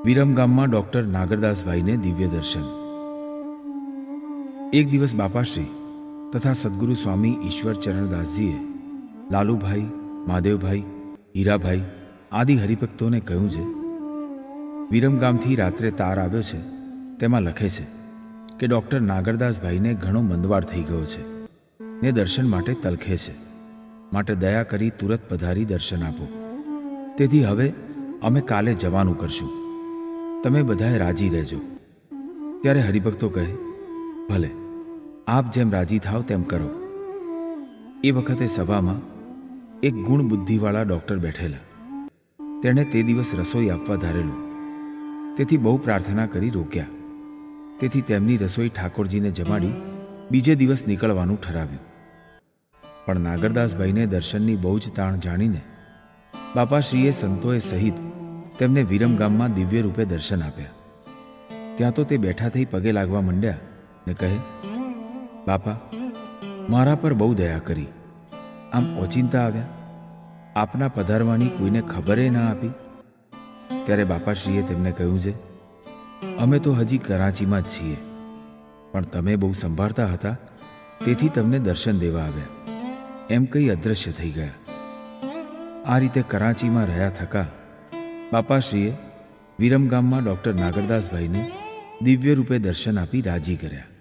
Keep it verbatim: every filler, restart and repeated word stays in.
વિરમગામમાં doctor નાગરદાસભાઈને દિવ્ય દર્શન। એક દિવસ બાપાશ્રી તથા સદગુરુ સ્વામી ઈશ્વરચરણદાસજીએ લાલુભાઈ, મહાદેવભાઈ, હીરાભાઈ આદિ હરિભક્તોને કહ્યું છે, વિરમગામથી રાત્રે તાર આવ્યો છે, તેમાં લખે છે કે ડોક્ટર નાગરદાસભાઈને ઘણો મંદવાડ થઈ ગયો છે ને દર્શન માટે તલખે છે, માટે દયા કરી તુરત પધારી દર્શન આપો। તેથી હવે અમે કાલે જવાનું કરશું, તમે બધાએ રાજી રહેજો। ત્યારે હરિભક્તો કહે, ભલે, આપ જેમ રાજી થાવ તેમ કરો। એ વખતે સભામાં એક ગુણ બુદ્ધિવાળા ડૉક્ટર બેઠેલા। તેણે તે દિવસ રસોઈ આપવા ધારેલું, તેથી બહુ પ્રાર્થના કરી રોક્યા। તેથી તેમની રસોઈ ઠાકોરજીને જમાડી બીજે દિવસ નીકળવાનું ઠરાવ્યું। પણ નાગરદાસભાઈને દર્શનની બહુ જ તાણ જાણીને બાપાશ્રીએ સંતોએ સહિત તેમને વિરમગામમાં દિવ્ય રૂપે દર્શન આપ્યા। ત્યાં તો તે બેઠા થઈ પગે લાગવા માંડ્યા ને કહે, બાપા, મારા પર બહુ દયા કરી, આમ ઓચિંતા આવ્યા, આપના પધારવાની કોઈને ખબરે ના આપી। ત્યારે બાપાશ્રીએ તેમને કહ્યું છે, અમે તો હજી કરાચીમાં જ છીએ, પણ તમે બહુ સંભાળતા હતા, તેથી તમને દર્શન દેવા આવ્યા, એમ કહી અદૃશ્ય થઈ ગયા। આ રીતે કરાચીમાં રહ્યા થકા બાપાશ્રીએ વિરમગામમાં ડૉક્ટર નાગરદાસભાઈને દિવ્ય રૂપે દર્શન આપી રાજી કર્યા।